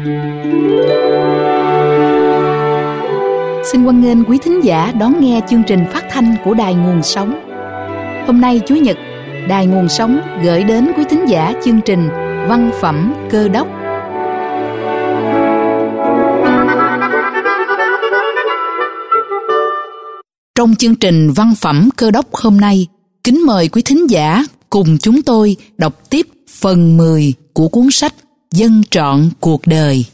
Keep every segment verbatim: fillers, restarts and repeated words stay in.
Xin hoan nghênh quý thính giả đón nghe chương trình phát thanh của Đài Nguồn Sống. Hôm nay Chủ nhật, Đài Nguồn Sống gửi đến quý thính giả chương trình Văn phẩm Cơ đốc. Trong chương trình Văn phẩm Cơ đốc hôm nay, kính mời quý thính giả cùng chúng tôi đọc tiếp phần mười của cuốn sách Dân trọn cuộc đời.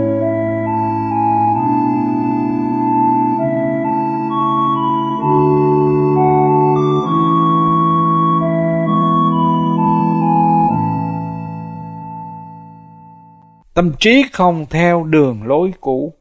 Tâm trí không theo đường lối cũ.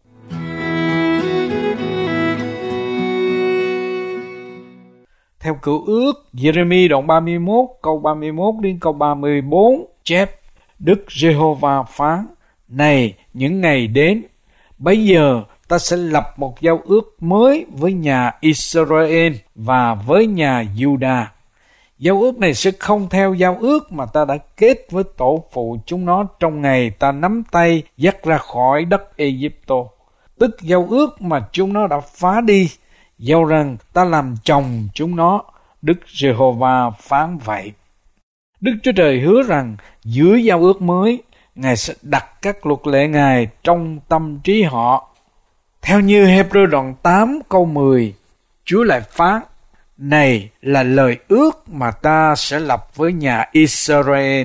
Theo Cựu Ước, Giê-rê-mi đoạn ba mươi mốt, câu ba mươi mốt đến câu ba mươi bốn chép: Đức Giê-hô-va phán: Này, những ngày đến, bây giờ ta sẽ lập một giao ước mới với nhà Israel và với nhà Giu-đa. Giao ước này sẽ không theo giao ước mà ta đã kết với tổ phụ chúng nó trong ngày ta nắm tay dắt ra khỏi đất Ê-díp-tô, tức giao ước mà chúng nó đã phá đi, giao rằng ta làm chồng chúng nó. Đức Giê-hô-va phán vậy. Đức Chúa Trời hứa rằng dưới giao ước mới, Ngài sẽ đặt các luật lệ Ngài trong tâm trí họ. Theo như Hê-bơ đoạn tám câu mười, Chúa lại phán: Này là lời ước mà ta sẽ lập với nhà Israel.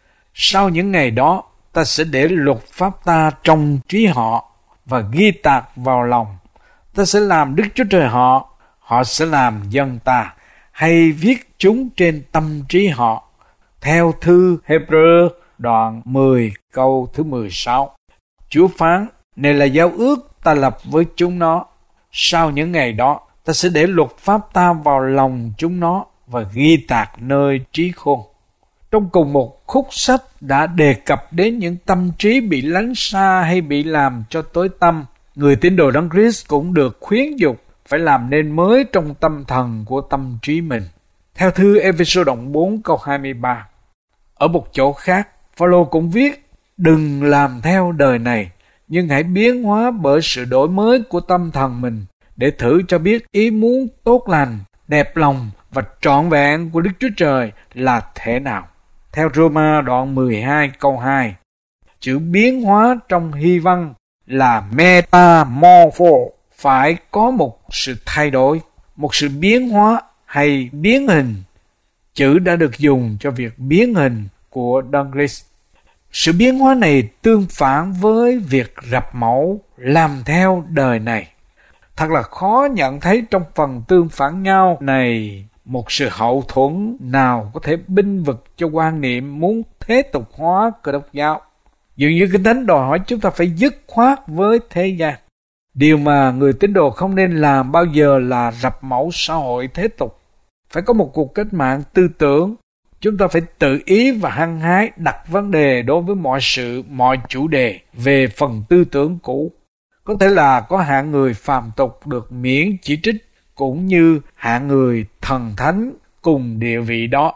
Sau những ngày đó, ta sẽ để luật pháp ta trong trí họ và ghi tạc vào lòng. Ta sẽ làm Đức Chúa Trời họ, họ sẽ làm dân ta, hay viết chúng trên tâm trí họ. Theo thư Hê-bơ đoạn mười câu thứ mười sáu. Chúa phán: Này là giao ước ta lập với chúng nó. Sau những ngày đó, ta sẽ để luật pháp ta vào lòng chúng nó và ghi tạc nơi trí khôn. Trong cùng một khúc sách đã đề cập đến những tâm trí bị lánh xa hay bị làm cho tối tăm. Người tín đồ Đấng Christ cũng được khuyến dục phải làm nên mới trong tâm thần của tâm trí mình. Theo thư Ê-phê-sô đoạn bốn câu hai mươi ba. Ở một chỗ khác, Phao-lô cũng viết: Đừng làm theo đời này, nhưng hãy biến hóa bởi sự đổi mới của tâm thần mình, để thử cho biết ý muốn tốt lành, đẹp lòng và trọn vẹn của Đức Chúa Trời là thế nào. Theo Rô-ma đoạn mười hai câu hai, chữ biến hóa trong Hy văn là metamorpho, phải có một sự thay đổi, một sự biến hóa hay biến hình. Chữ đã được dùng cho việc biến hình của Đấng Christ. Sự biến hóa này tương phản với việc rập mẫu, làm theo đời này. Thật là khó nhận thấy trong phần tương phản nhau này một sự hậu thuẫn nào có thể bênh vực cho quan niệm muốn thế tục hóa Cơ đốc giáo. Dường như Kinh Thánh đòi hỏi chúng ta phải dứt khoát với thế gian. Điều mà người tín đồ không nên làm bao giờ là rập mẫu xã hội thế tục. Phải có một cuộc cách mạng tư tưởng. Chúng ta phải tự ý và hăng hái đặt vấn đề đối với mọi sự, mọi chủ đề về phần tư tưởng cũ. Có thể là có hạng người phàm tục được miễn chỉ trích, cũng như hạng người thần thánh cùng địa vị đó.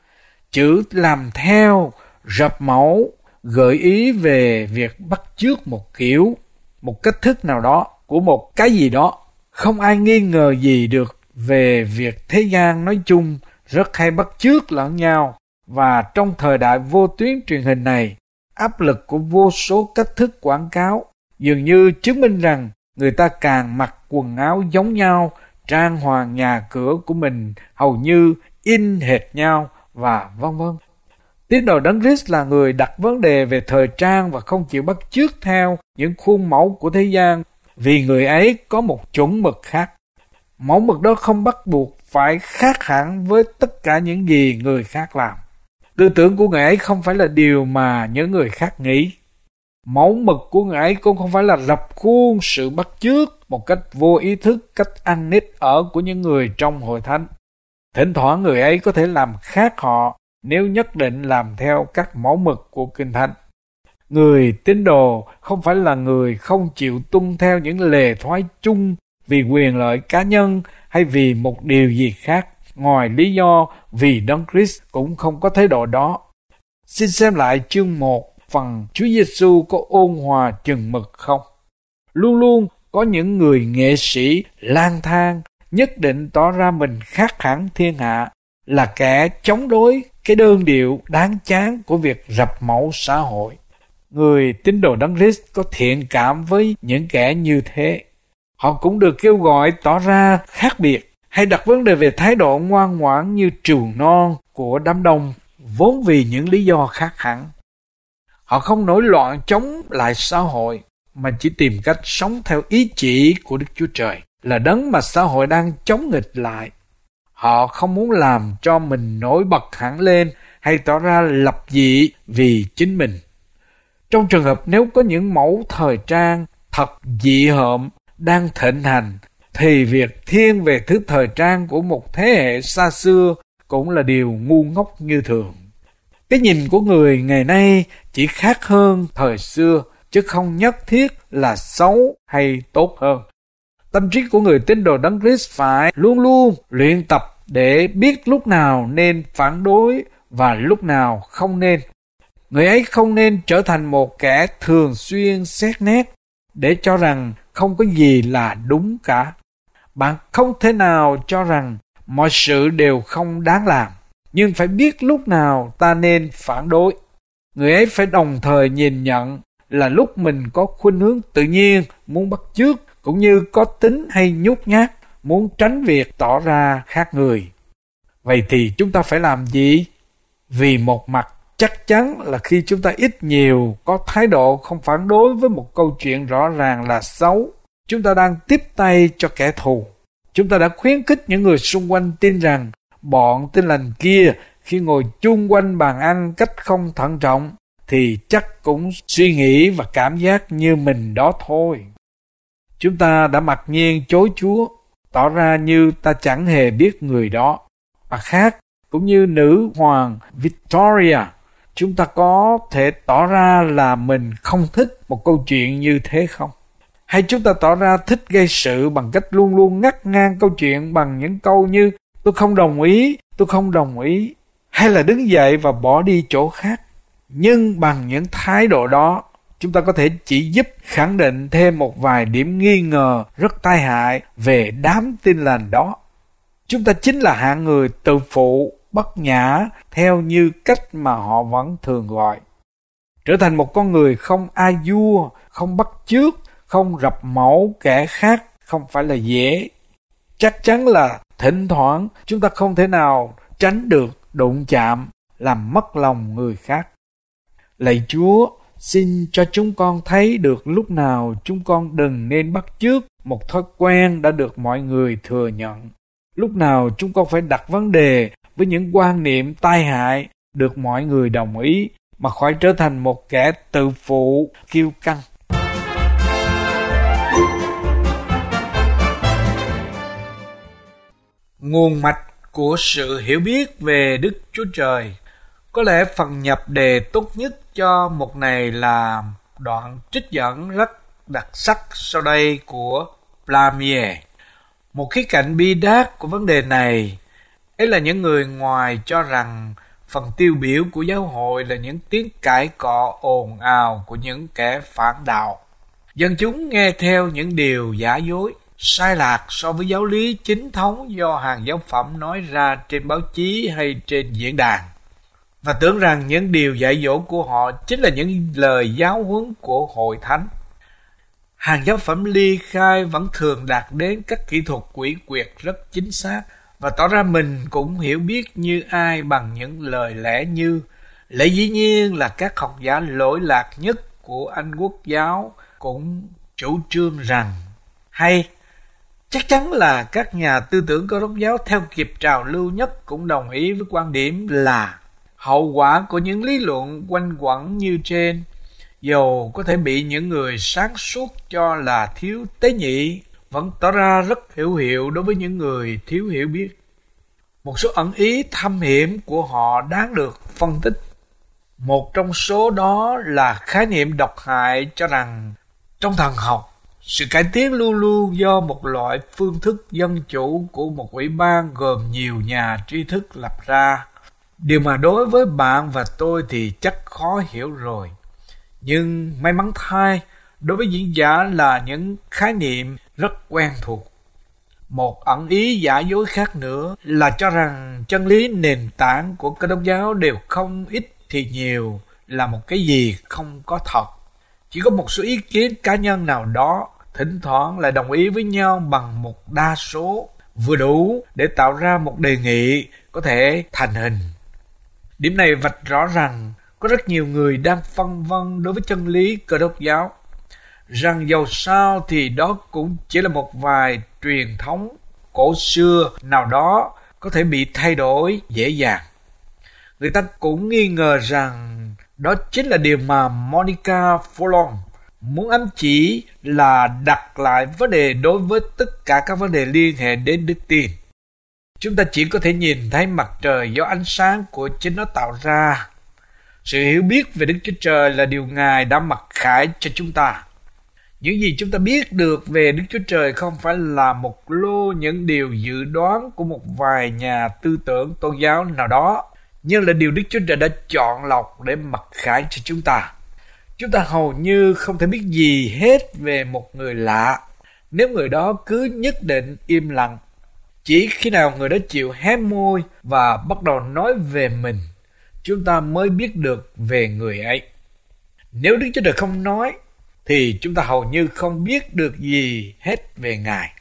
Chữ làm theo, rập mẫu gợi ý về việc bắt chước một kiểu, một cách thức nào đó của một cái gì đó. Không ai nghi ngờ gì được về việc thế gian nói chung rất hay bắt chước lẫn nhau, và trong thời đại vô tuyến truyền hình này, áp lực của vô số cách thức quảng cáo dường như chứng minh rằng người ta càng mặc quần áo giống nhau, trang hoàng nhà cửa của mình hầu như in hệt nhau, và vân vân. Tín đồ Đấng Christ là người đặt vấn đề về thời trang và không chịu bắt chước theo những khuôn mẫu của thế gian, vì người ấy có một chuẩn mực khác. Mẫu mực đó không bắt buộc phải khác hẳn với tất cả những gì người khác làm. Tư tưởng của người ấy không phải là điều mà những người khác nghĩ. Mẫu mực của người ấy cũng không phải là rập khuôn sự bắt chước một cách vô ý thức cách ăn nít ở của những người trong hội thánh. Thỉnh thoảng người ấy có thể làm khác họ nếu nhất định làm theo các mẫu mực của Kinh Thánh. Người tín đồ không phải là người không chịu tuân theo những lề thoái chung vì quyền lợi cá nhân hay vì một điều gì khác, ngoài lý do vì Đấng Christ cũng không có thái độ đó. Xin xem lại chương một, phần Chúa Giêsu có ôn hòa chừng mực không? Luôn luôn có những người nghệ sĩ lang thang nhất định tỏ ra mình khác hẳn thiên hạ, là kẻ chống đối cái đơn điệu đáng chán của việc rập mẫu xã hội. Người tín đồ Đấng Christ có thiện cảm với những kẻ như thế. Họ cũng được kêu gọi tỏ ra khác biệt, hay đặt vấn đề về thái độ ngoan ngoãn như trừu non của đám đông, vốn vì những lý do khác hẳn. Họ không nổi loạn chống lại xã hội, mà chỉ tìm cách sống theo ý chỉ của Đức Chúa Trời, là đấng mà xã hội đang chống nghịch lại. Họ không muốn làm cho mình nổi bật hẳn lên hay tỏ ra lập dị vì chính mình. Trong trường hợp nếu có những mẫu thời trang thật dị hợm đang thịnh hành, thì việc thiên về thứ thời trang của một thế hệ xa xưa cũng là điều ngu ngốc như thường. Cái nhìn của người ngày nay chỉ khác hơn thời xưa, chứ không nhất thiết là xấu hay tốt hơn. Tâm trí của người tín đồ Đấng Christ phải luôn luôn luyện tập để biết lúc nào nên phản đối và lúc nào không nên. Người ấy không nên trở thành một kẻ thường xuyên xét nét để cho rằng không có gì là đúng cả. Bạn không thể nào cho rằng mọi sự đều không đáng làm, nhưng phải biết lúc nào ta nên phản đối. Người ấy phải đồng thời nhìn nhận là lúc mình có khuynh hướng tự nhiên muốn bắt chước, cũng như có tính hay nhút nhát muốn tránh việc tỏ ra khác người. Vậy thì chúng ta phải làm gì? Vì một mặt chắc chắn là khi chúng ta ít nhiều có thái độ không phản đối với một câu chuyện rõ ràng là xấu, chúng ta đang tiếp tay cho kẻ thù. Chúng ta đã khuyến khích những người xung quanh tin rằng bọn Tin Lành kia khi ngồi chung quanh bàn ăn cách không thận trọng thì chắc cũng suy nghĩ và cảm giác như mình đó thôi. Chúng ta đã mặc nhiên chối Chúa, tỏ ra như ta chẳng hề biết người đó. Mặt khác, cũng như nữ hoàng Victoria, chúng ta có thể tỏ ra là mình không thích một câu chuyện như thế không? Hay chúng ta tỏ ra thích gây sự bằng cách luôn luôn ngắt ngang câu chuyện bằng những câu như tôi không đồng ý, tôi không đồng ý, hay là đứng dậy và bỏ đi chỗ khác. Nhưng bằng những thái độ đó, chúng ta có thể chỉ giúp khẳng định thêm một vài điểm nghi ngờ rất tai hại về đám Tin Lành đó. Chúng ta chính là hạng người tự phụ, bất nhã, theo như cách mà họ vẫn thường gọi. Trở thành một con người không a vua, không bắt chước, không rập mẫu kẻ khác không phải là dễ. Chắc chắn là thỉnh thoảng chúng ta không thể nào tránh được đụng chạm, làm mất lòng người khác. Lạy Chúa, xin cho chúng con thấy được lúc nào chúng con đừng nên bắt chước một thói quen đã được mọi người thừa nhận. Lúc nào chúng con phải đặt vấn đề với những quan niệm tai hại được mọi người đồng ý, mà khỏi trở thành một kẻ tự phụ, kiêu căng. Nguồn mạch của sự hiểu biết về Đức Chúa Trời. Có lẽ phần nhập đề tốt nhất cho một này là đoạn trích dẫn rất đặc sắc sau đây của Plamier. Một khía cạnh bi đát của vấn đề này ấy là những người ngoài cho rằng phần tiêu biểu của giáo hội là những tiếng cãi cọ ồn ào của những kẻ phản đạo. Dân chúng nghe theo những điều giả dối, sai lạc so với giáo lý chính thống do hàng giáo phẩm nói ra trên báo chí hay trên diễn đàn, và tưởng rằng những điều dạy dỗ của họ chính là những lời giáo huấn của hội thánh. Hàng giáo phẩm ly khai vẫn thường đạt đến các kỹ thuật quỷ quyệt rất chính xác và tỏ ra mình cũng hiểu biết như ai bằng những lời lẽ như: lẽ dĩ nhiên là các học giả lỗi lạc nhất của Anh Quốc giáo cũng chủ trương rằng, hay chắc chắn là các nhà tư tưởng Cơ đốc giáo theo kịp trào lưu nhất cũng đồng ý với quan điểm là hậu quả của những lý luận quanh quẩn như trên, dầu có thể bị những người sáng suốt cho là thiếu tế nhị, vẫn tỏ ra rất hữu hiệu đối với những người thiếu hiểu biết. Một số ẩn ý thâm hiểm của họ đáng được phân tích. Một trong số đó là khái niệm độc hại cho rằng trong thần học, sự cải tiến luôn luôn do một loại phương thức dân chủ của một ủy ban gồm nhiều nhà tri thức lập ra. Điều mà đối với bạn và tôi thì chắc khó hiểu rồi. Nhưng may mắn thay, đối với diễn giả là những khái niệm rất quen thuộc. Một ẩn ý giả dối khác nữa là cho rằng chân lý nền tảng của Cơ Đốc giáo đều không ít thì nhiều là một cái gì không có thật. Chỉ có một số ý kiến cá nhân nào đó thỉnh thoảng lại đồng ý với nhau bằng một đa số vừa đủ để tạo ra một đề nghị có thể thành hình. Điểm này vạch rõ rằng có rất nhiều người đang phân vân đối với chân lý Cơ Đốc giáo, rằng dầu sao thì đó cũng chỉ là một vài truyền thống cổ xưa nào đó có thể bị thay đổi dễ dàng. Người ta cũng nghi ngờ rằng đó chính là điều mà Monica Furlong muốn ám chỉ, là đặt lại vấn đề đối với tất cả các vấn đề liên hệ đến đức tin. Chúng ta chỉ có thể nhìn thấy mặt trời do ánh sáng của chính nó tạo ra. Sự hiểu biết về Đức Chúa Trời là điều Ngài đã mặc khải cho chúng ta. Những gì chúng ta biết được về Đức Chúa Trời không phải là một lô những điều dự đoán của một vài nhà tư tưởng tôn giáo nào đó, nhưng là điều Đức Chúa Trời đã chọn lọc để mặc khải cho chúng ta. Chúng ta hầu như không thể biết gì hết về một người lạ nếu người đó cứ nhất định im lặng. Chỉ khi nào người đó chịu hé môi và bắt đầu nói về mình, chúng ta mới biết được về người ấy. Nếu Đức Chúa Trời không nói, thì chúng ta hầu như không biết được gì hết về Ngài.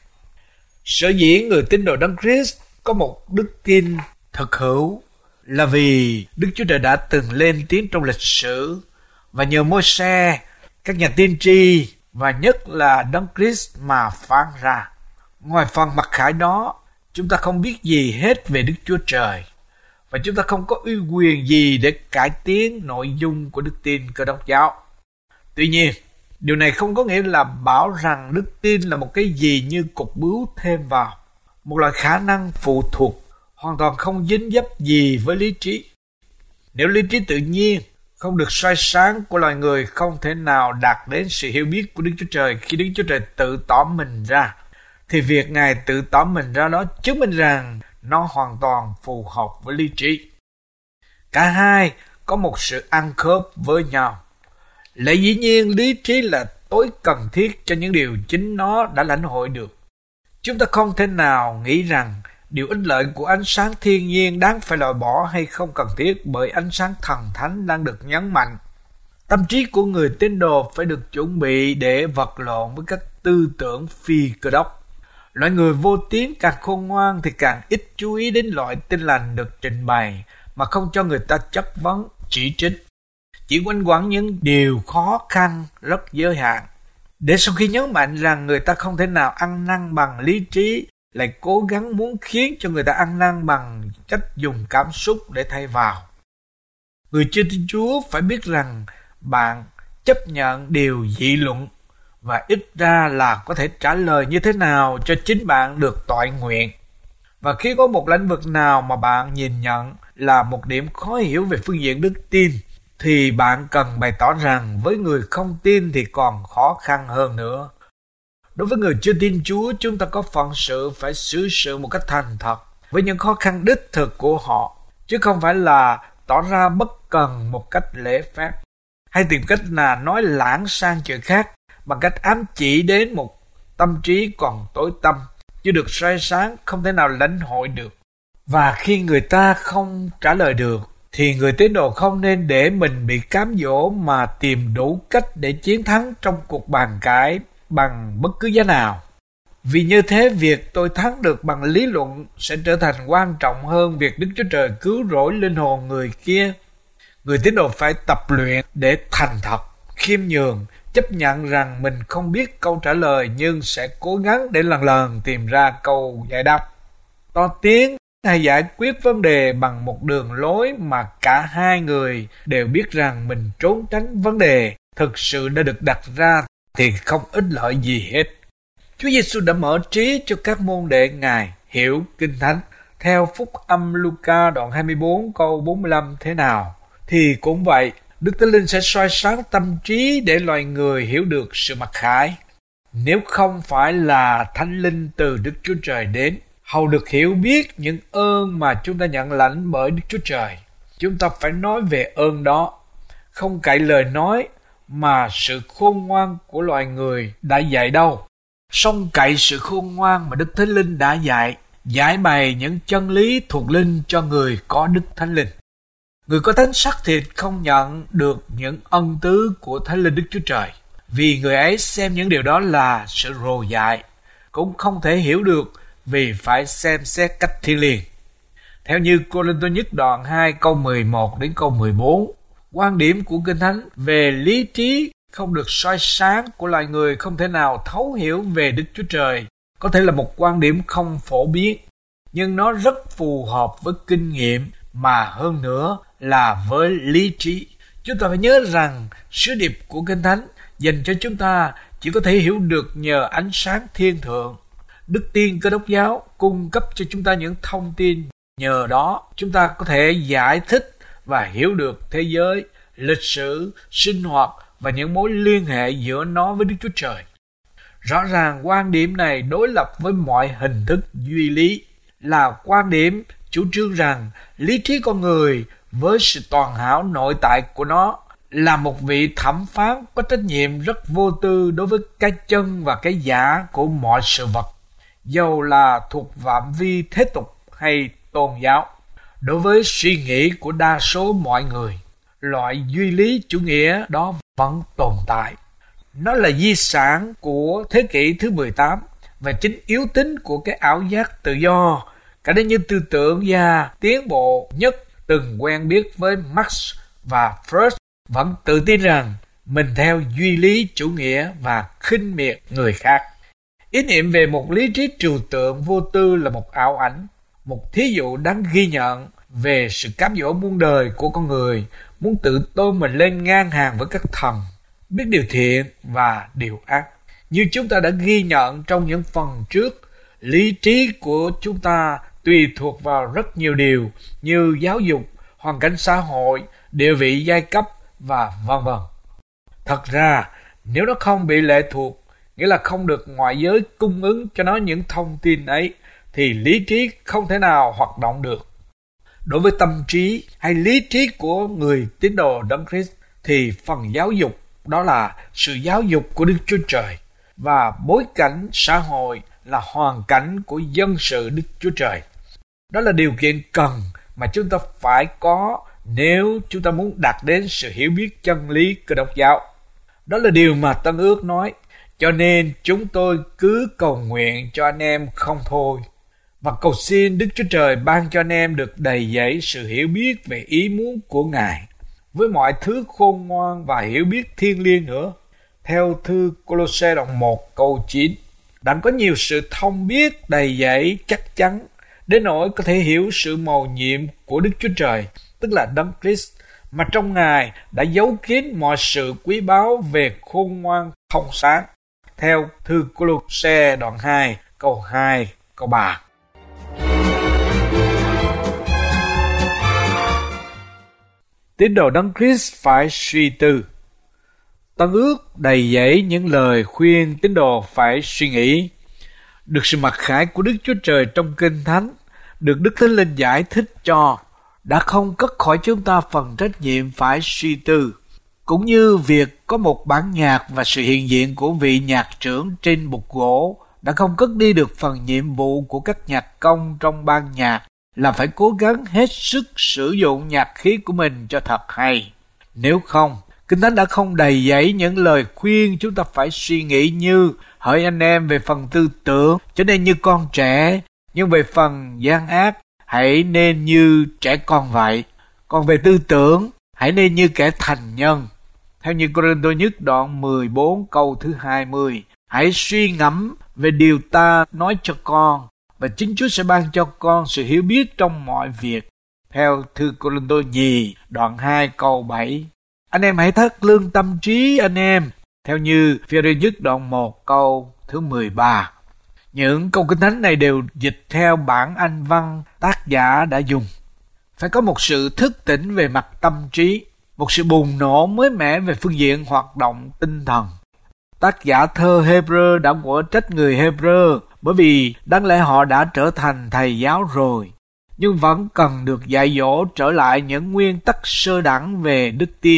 Sở dĩ người tín đồ Đấng Christ có một đức tin thực hữu là vì Đức Chúa Trời đã từng lên tiếng trong lịch sử, và nhờ Môi-se, các nhà tiên tri và nhất là Đấng Christ mà phán ra. Ngoài phần mặc khải đó, chúng ta không biết gì hết về Đức Chúa Trời, và chúng ta không có uy quyền gì để cải tiến nội dung của đức tin Cơ Đốc giáo. Tuy nhiên, điều này không có nghĩa là bảo rằng đức tin là một cái gì như cục bướu thêm vào, một loại khả năng phụ thuộc hoàn toàn không dính dấp gì với lý trí. Nếu lý trí tự nhiên không được soi sáng của loài người không thể nào đạt đến sự hiểu biết của Đức Chúa Trời khi Đức Chúa Trời tự tỏ mình ra, thì việc Ngài tự tỏ mình ra đó chứng minh rằng nó hoàn toàn phù hợp với lý trí. Cả hai có một sự ăn khớp với nhau. Lẽ dĩ nhiên lý trí là tối cần thiết cho những điều chính nó đã lãnh hội được. Chúng ta không thể nào nghĩ rằng điều ích lợi của ánh sáng thiên nhiên đáng phải loại bỏ hay không cần thiết bởi ánh sáng thần thánh đang được nhấn mạnh. Tâm trí của người tín đồ phải được chuẩn bị để vật lộn với các tư tưởng phi Cơ Đốc. Loại người vô tín càng khôn ngoan thì càng ít chú ý đến loại tin lành được trình bày mà không cho người ta chất vấn, chỉ trích. Chỉ quanh quẩn những điều khó khăn rất giới hạn. Để sau khi nhấn mạnh rằng người ta không thể nào ăn năn bằng lý trí, lại cố gắng muốn khiến cho người ta ăn năn bằng cách dùng cảm xúc để thay vào. Người chưa tin Chúa phải biết rằng bạn chấp nhận điều dị luận và ít ra là có thể trả lời như thế nào cho chính bạn được toại nguyện. Và khi có một lĩnh vực nào mà bạn nhìn nhận là một điểm khó hiểu về phương diện đức tin, thì bạn cần bày tỏ rằng với người không tin thì còn khó khăn hơn nữa. Đối với người chưa tin Chúa, chúng ta có phận sự phải xử sự một cách thành thật với những khó khăn đích thực của họ, chứ không phải là tỏ ra bất cần một cách lễ phép, hay tìm cách là nói lãng sang chuyện khác bằng cách ám chỉ đến một tâm trí còn tối tăm, chưa được soi sáng, không thể nào lãnh hội được. Và khi người ta không trả lời được, thì người tín đồ không nên để mình bị cám dỗ mà tìm đủ cách để chiến thắng trong cuộc bàn cãi bằng bất cứ giá nào. Vì như thế, việc tôi thắng được bằng lý luận sẽ trở thành quan trọng hơn việc Đức Chúa Trời cứu rỗi linh hồn người kia. Người tín đồ phải tập luyện để thành thật, khiêm nhường, chấp nhận rằng mình không biết câu trả lời nhưng sẽ cố gắng để lần lần tìm ra câu giải đáp. To tiếng hay giải quyết vấn đề bằng một đường lối mà cả hai người đều biết rằng mình trốn tránh vấn đề thực sự đã được đặt ra thì không ích lợi gì hết. Chúa Giêsu đã mở trí cho các môn đệ Ngài hiểu Kinh Thánh. Theo Phúc Âm Luca đoạn hai mươi bốn câu bốn mươi lăm thế nào, thì cũng vậy, Đức Thánh Linh sẽ soi sáng tâm trí để loài người hiểu được sự mặc khải. Nếu không phải là Thánh Linh từ Đức Chúa Trời đến, hầu được hiểu biết những ơn mà chúng ta nhận lãnh bởi Đức Chúa Trời, chúng ta phải nói về ơn đó, không cậy lời nói mà sự khôn ngoan của loài người đã dạy đâu. Song cậy sự khôn ngoan mà Đức Thánh Linh đã dạy, giải bày những chân lý thuộc linh cho người có Đức Thánh Linh. Người có thánh xác thịt không nhận được những ân tứ của Thánh Linh Đức Chúa Trời, vì người ấy xem những điều đó là sự rồ dại, cũng không thể hiểu được vì phải xem xét cách thiêng liêng. Theo như Cô-rinh-tô nhất đoạn hai câu mười một đến câu mười bốn, quan điểm của Kinh Thánh về lý trí không được soi sáng của loài người không thể nào thấu hiểu về Đức Chúa Trời có thể là một quan điểm không phổ biến, nhưng nó rất phù hợp với kinh nghiệm mà hơn nữa là với lý trí. Chúng ta phải nhớ rằng sứ điệp của Kinh Thánh dành cho chúng ta chỉ có thể hiểu được nhờ ánh sáng thiên thượng. Đức Tin Cơ Đốc giáo cung cấp cho chúng ta những thông tin, nhờ đó chúng ta có thể giải thích và hiểu được thế giới, lịch sử, sinh hoạt và những mối liên hệ giữa nó với Đức Chúa Trời. Rõ ràng quan điểm này đối lập với mọi hình thức duy lý, là quan điểm chủ trương rằng lý trí con người với sự toàn hảo nội tại của nó là một vị thẩm phán có trách nhiệm rất vô tư đối với cái chân và cái giả của mọi sự vật, dầu là thuộc phạm vi thế tục hay tôn giáo. Đối với suy nghĩ của đa số mọi người, loại duy lý chủ nghĩa đó vẫn tồn tại. Nó là di sản của thế kỷ thứ mười tám và chính yếu tính của cái ảo giác tự do, cả đến như tư tưởng gia tiến bộ nhất từng quen biết với Marx và Freud vẫn tự tin rằng mình theo duy lý chủ nghĩa và khinh miệt người khác. Ý niệm về một lý trí trừu tượng vô tư là một ảo ảnh, một thí dụ đáng ghi nhận về sự cám dỗ muôn đời của con người muốn tự tôn mình lên ngang hàng với các thần, biết điều thiện và điều ác. Như chúng ta đã ghi nhận trong những phần trước, lý trí của chúng ta tùy thuộc vào rất nhiều điều như giáo dục, hoàn cảnh xã hội, địa vị giai cấp và vân vân. Thật ra, nếu nó không bị lệ thuộc, nghĩa là không được ngoại giới cung ứng cho nó những thông tin ấy, thì lý trí không thể nào hoạt động được. Đối với tâm trí hay lý trí của người tín đồ Đấng Christ thì phần giáo dục đó là sự giáo dục của Đức Chúa Trời, và bối cảnh xã hội là hoàn cảnh của dân sự Đức Chúa Trời. Đó là điều kiện cần mà chúng ta phải có nếu chúng ta muốn đạt đến sự hiểu biết chân lý Cơ Đốc giáo. Đó là điều mà Tân Ước nói, cho nên chúng tôi cứ cầu nguyện cho anh em không thôi, và cầu xin Đức Chúa Trời ban cho anh em được đầy dẫy sự hiểu biết về ý muốn của Ngài, với mọi thứ khôn ngoan và hiểu biết thiêng liêng nữa. Theo thư Cô-lô-se đoạn một câu chín, đặng có nhiều sự thông biết đầy dẫy chắc chắn, đến nỗi có thể hiểu sự mầu nhiệm của Đức Chúa Trời, tức là Đấng Christ, mà trong Ngài đã giấu kín mọi sự quý báu về khôn ngoan thông sáng. Theo thư Cô-lô-se đoạn hai câu hai, câu ba. Tín đồ Đấng Christ phải suy tư. Tân Ước đầy dẫy những lời khuyên tín đồ phải suy nghĩ. Được sự mặc khải của Đức Chúa Trời trong Kinh Thánh, được Đức Thánh Linh giải thích cho, đã không cất khỏi chúng ta phần trách nhiệm phải suy tư, cũng như việc có một bản nhạc và sự hiện diện của vị nhạc trưởng trên bục gỗ đã không cất đi được phần nhiệm vụ của các nhạc công trong ban nhạc là phải cố gắng hết sức sử dụng nhạc khí của mình cho thật hay. Nếu không, Kinh Thánh đã không đầy dẫy những lời khuyên chúng ta phải suy nghĩ như: hỡi anh em, về phần tư tưởng trở nên như con trẻ, nhưng về phần gian ác hãy nên như trẻ con vậy. Còn về tư tưởng hãy nên như kẻ thành nhân. Theo như Cô-rinh-tô nhất đoạn mười bốn câu thứ hai mươi, hãy suy ngẫm về điều ta nói cho con, và chính Chúa sẽ ban cho con sự hiểu biết trong mọi việc. Theo thư Cô-rinh-tô nhì đoạn hai câu bảy, anh em hãy thắt lưng tâm trí anh em. Theo như Phi-e-rơ nhất đoạn một câu thứ mười ba. Những câu Kinh Thánh này đều dịch theo bản Anh văn tác giả đã dùng. Phải có một sự thức tỉnh về mặt tâm trí, một sự bùng nổ mới mẻ về phương diện hoạt động tinh thần. Tác giả thơ Hebrew đã quở trách người Hebrew bởi vì đáng lẽ họ đã trở thành thầy giáo rồi, nhưng vẫn cần được dạy dỗ trở lại những nguyên tắc sơ đẳng về đức tin,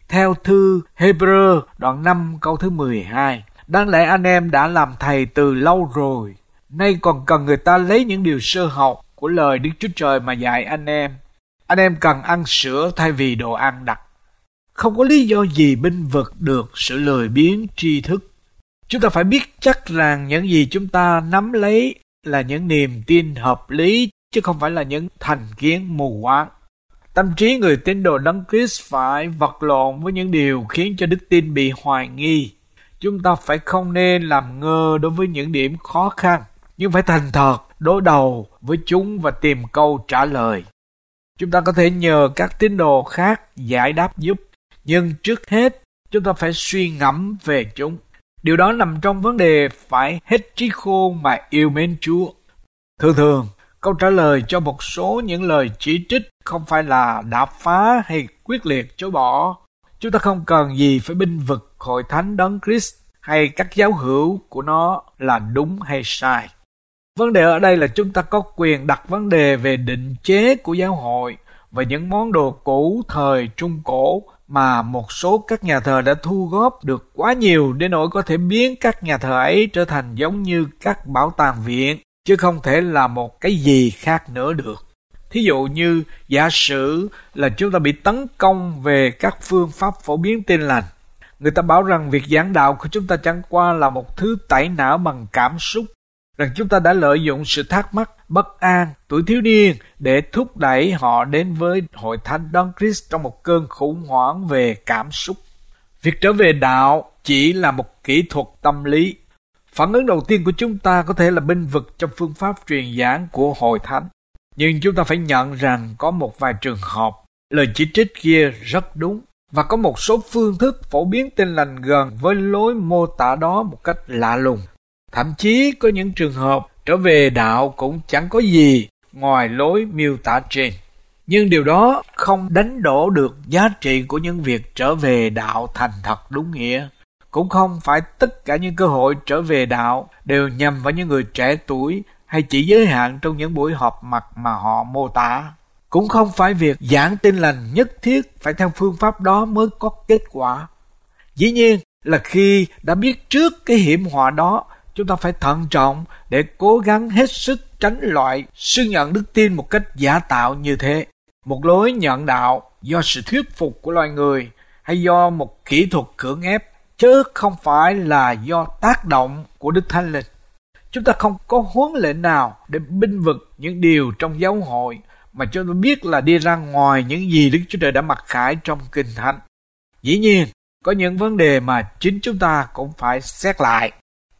Theo thư Hebrew đoạn năm câu thứ mười hai, đáng lẽ anh em đã làm thầy từ lâu rồi, nay còn cần người ta lấy những điều sơ học của lời Đức Chúa Trời mà dạy anh em. Anh em cần ăn sữa thay vì đồ ăn đặc. Không có lý do gì bênh vực được sự lười biếng tri thức. Chúng ta phải biết chắc rằng những gì chúng ta nắm lấy là những niềm tin hợp lý, chứ không phải là những thành kiến mù quáng. Tâm trí người tín đồ Đấng Christ phải vật lộn với những điều khiến cho đức tin bị hoài nghi. Chúng ta phải không nên làm ngơ đối với những điểm khó khăn, nhưng phải thành thật đối đầu với chúng và tìm câu trả lời. Chúng ta có thể nhờ các tín đồ khác giải đáp giúp, nhưng trước hết chúng ta phải suy ngẫm về chúng. Điều đó nằm trong vấn đề phải hết trí khôn mà yêu mến Chúa. Thường thường, câu trả lời cho một số những lời chỉ trích không phải là đạp phá hay quyết liệt chối bỏ. Chúng ta không cần gì phải bênh vực hội thánh Đấng Christ hay các giáo hữu của nó là đúng hay sai. Vấn đề ở đây là chúng ta có quyền đặt vấn đề về định chế của giáo hội và những món đồ cũ thời Trung Cổ mà một số các nhà thờ đã thu góp được quá nhiều đến nỗi có thể biến các nhà thờ ấy trở thành giống như các bảo tàng viện, chứ không thể là một cái gì khác nữa được. Thí dụ như giả sử là chúng ta bị tấn công về các phương pháp phổ biến tin lành. Người ta bảo rằng việc giảng đạo của chúng ta chẳng qua là một thứ tẩy não bằng cảm xúc, rằng chúng ta đã lợi dụng sự thắc mắc, bất an, tuổi thiếu niên để thúc đẩy họ đến với hội thánh Đấng Christ trong một cơn khủng hoảng về cảm xúc. Việc trở về đạo chỉ là một kỹ thuật tâm lý. Phản ứng đầu tiên của chúng ta có thể là bênh vực trong phương pháp truyền giảng của hội thánh. Nhưng chúng ta phải nhận rằng có một vài trường hợp, lời chỉ trích kia rất đúng, và có một số phương thức phổ biến tin lành gần với lối mô tả đó một cách lạ lùng. Thậm chí có những trường hợp trở về đạo cũng chẳng có gì ngoài lối miêu tả trên. Nhưng điều đó không đánh đổ được giá trị của những việc trở về đạo thành thật đúng nghĩa. Cũng không phải tất cả những cơ hội trở về đạo đều nhằm vào những người trẻ tuổi hay chỉ giới hạn trong những buổi họp mặt mà họ mô tả. Cũng không phải việc giảng tin lành nhất thiết phải theo phương pháp đó mới có kết quả. Dĩ nhiên là khi đã biết trước cái hiểm họa đó, chúng ta phải thận trọng để cố gắng hết sức tránh loại xưng nhận đức tin một cách giả tạo như thế. Một lối nhận đạo do sự thuyết phục của loài người hay do một kỹ thuật cưỡng ép, chứ không phải là do tác động của Đức Thánh Linh. Chúng ta không có huấn lệnh nào để bênh vực những điều trong giáo hội mà chúng ta biết là đi ra ngoài những gì Đức Chúa Trời đã mặc khải trong Kinh Thánh. Dĩ nhiên, có những vấn đề mà chính chúng ta cũng phải xét lại.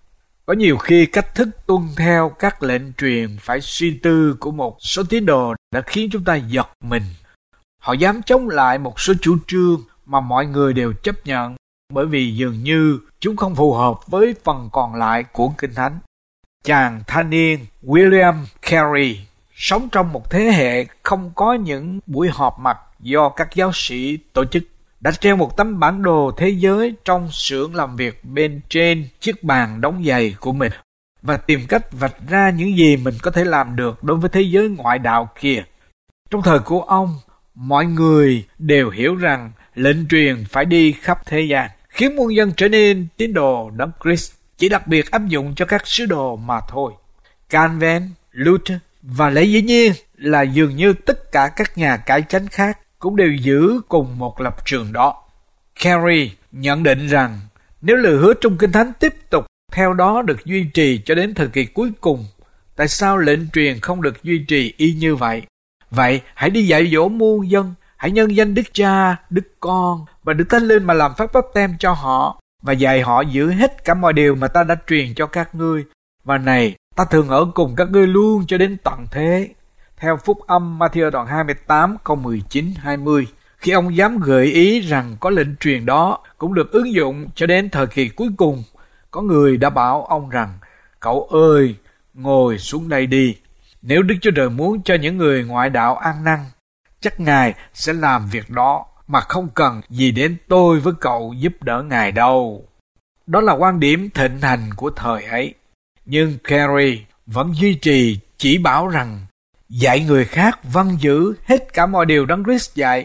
Có nhiều khi cách thức tuân theo các lệnh truyền phải suy tư của một số tín đồ đã khiến chúng ta giật mình. Họ dám chống lại một số chủ trương mà mọi người đều chấp nhận bởi vì dường như chúng không phù hợp với phần còn lại của Kinh Thánh. Chàng thanh niên William Carey sống trong một thế hệ không có những buổi họp mặt do các giáo sĩ tổ chức, đã treo một tấm bản đồ thế giới trong xưởng làm việc bên trên chiếc bàn đóng giày của mình và tìm cách vạch ra những gì mình có thể làm được đối với thế giới ngoại đạo kia. Trong thời của ông, mọi người đều hiểu rằng lệnh truyền phải đi khắp thế gian, khiến muôn dân trở nên tín đồ Đấng Christ, chỉ đặc biệt áp dụng cho các sứ đồ mà thôi. Calvin, Luther và lẽ dĩ nhiên là dường như tất cả các nhà cải chánh khác cũng đều giữ cùng một lập trường đó. Carey nhận định rằng nếu lời hứa trong Kinh Thánh tiếp tục theo đó được duy trì cho đến thời kỳ cuối cùng, tại sao lệnh truyền không được duy trì y như vậy? Vậy hãy đi dạy dỗ muôn dân, hãy nhân danh Đức Cha, Đức Con và Đức Thánh Linh mà làm phép báp têm cho họ và dạy họ giữ hết cả mọi điều mà ta đã truyền cho các ngươi. Và này, ta thường ở cùng các ngươi luôn cho đến tận thế. Theo phúc âm Ma-thi-ơ đoạn hai mươi tám câu mười chín hai mươi, khi ông dám gợi ý rằng có lệnh truyền đó cũng được ứng dụng cho đến thời kỳ cuối cùng, có người đã bảo ông rằng, cậu ơi, ngồi xuống đây đi. Nếu Đức Chúa Trời muốn cho những người ngoại đạo ăn năn, chắc Ngài sẽ làm việc đó mà không cần gì đến tôi với cậu giúp đỡ Ngài đâu. Đó là quan điểm thịnh hành của thời ấy. Nhưng Carey vẫn duy trì chỉ bảo rằng dạy người khác vâng giữ hết cả mọi điều Đấng Christ dạy.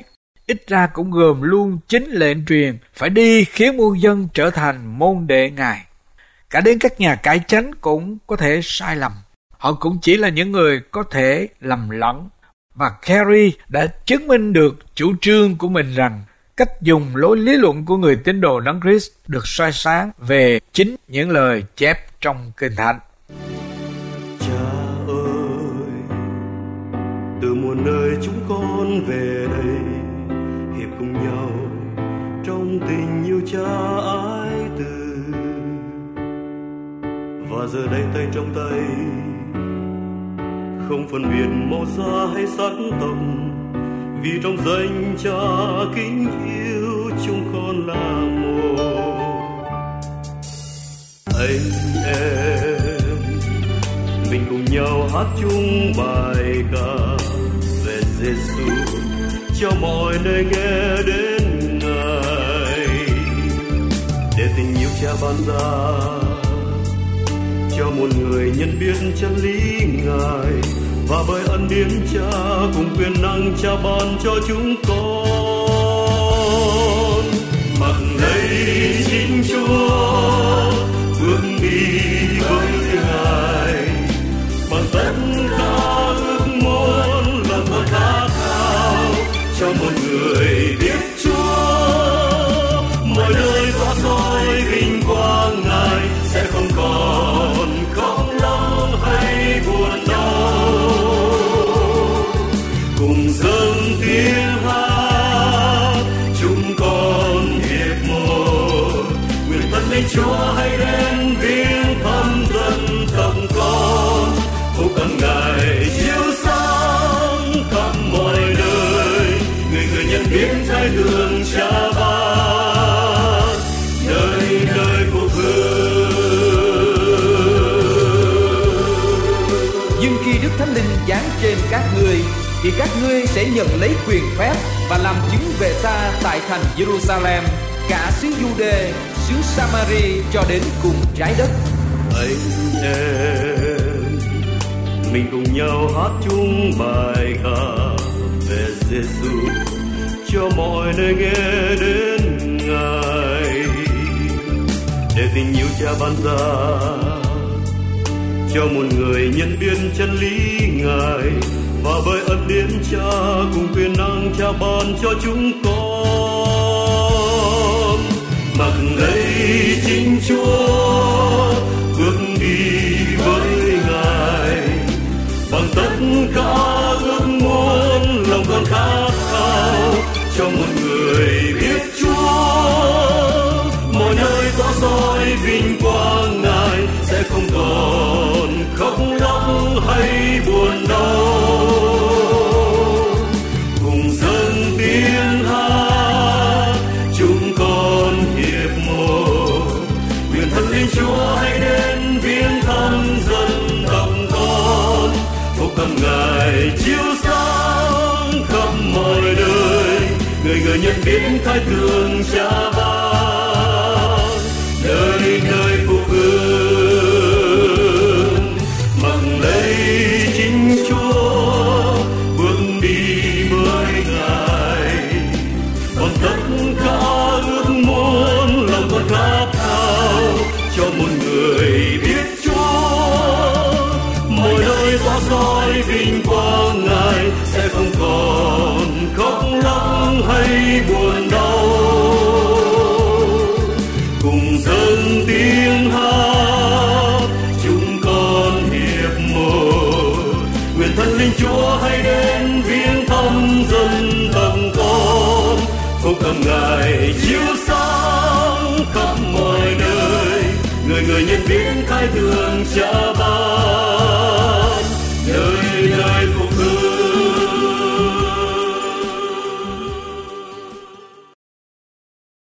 ít ra cũng gồm luôn chính lệnh truyền phải đi khiến muôn dân trở thành môn đệ Ngài. Cả đến các nhà cải chánh cũng có thể sai lầm. Họ cũng chỉ là những người có thể lầm lẫn. Và Carey đã chứng minh được chủ trương của mình rằng cách dùng lối lý luận của người tín đồ Đấng Christ được soi sáng về chính những lời chép trong Kinh Thánh. Cha ơi, từ muôn nơi chúng con về đây, hiệp cùng nhau trong tình yêu Cha ái từ. Và giờ đây tay trong tay, không phân biệt màu da hay sắc tộc, vì trong danh Cha kính yêu chúng con là một. Anh em mình cùng nhau hát chung bài ca về Giêsu, cho mọi nơi nghe đến Ngài, để tình yêu Cha ban ra cho một người nhân biết chân lý Ngài, và bởi ân điển Cha cùng quyền năng Cha ban cho chúng con. Mặc lấy chính Chúa bước đi với Ngài, bằng tất cả ước muốn lòng con khát khao, cho một người biết Chúa, mọi nơi tỏa soi vinh quang Ngài, sẽ không còn khóc lóc hay buồn đau. Cùng dâng tiếng hát chúng con hiệp một, nguyện thân linh Chúa hãy đến viếng thăm dân tộc con, phúc âm Ngài chiếu sáng khắp mọi nơi, người người nhận biết thái đường Cha ban nơi nơi cuộc hương. Nhưng khi Đức Thánh Linh giáng trên các ngươi, thì các ngươi sẽ nhận lấy quyền phép và làm chứng về ta tại thành Jerusalem, cả xứ Giu-đê, xứ Sa-ma-ri cho đến cùng trái đất. Anh em mình cùng nhau hát chung bài ca về Giêsu, cho mọi nơi nghe đến Ngài, để tình yêu Cha ban ra cho một người nhân biết chân lý Ngài, và bởi ân điển Cha cùng quyền năng Cha ban cho chúng con. Mặc lấy chính Chúa bước đi với Ngài, bằng tất cả ước muốn lòng con khát khao, cho một người biết Chúa, mọi nơi tỏa soi vinh quang Ngài, sẽ không còn khóc lóc hay buồn đau. Cùng dâng tiếng hát chúng con hiệp một, nguyện thân linh Chúa hãy đến viếng thăm dân tộc con, phúc âm Ngài chiếu sáng khắp mọi nơi, người người nhận biết khai thường Cha ban nơi nơi cuộc hương. Mặc lấy chính Chúa bước đi với Ngài, bằng tất cả ước muốn lòng con khát khao, cho một người biết Chúa, mọi nơi tỏa soi vinh quang Ngài, sẽ không còn khóc lóc hay buồn đau. Cùng dâng tiếng hát chúng con hiệp một, nguyện thân linh Chúa hãy đến viếng thăm dân tộc con, phúc âm Ngài chiếu sáng khắp mọi nơi, người người nhận biết khai thường Cha ban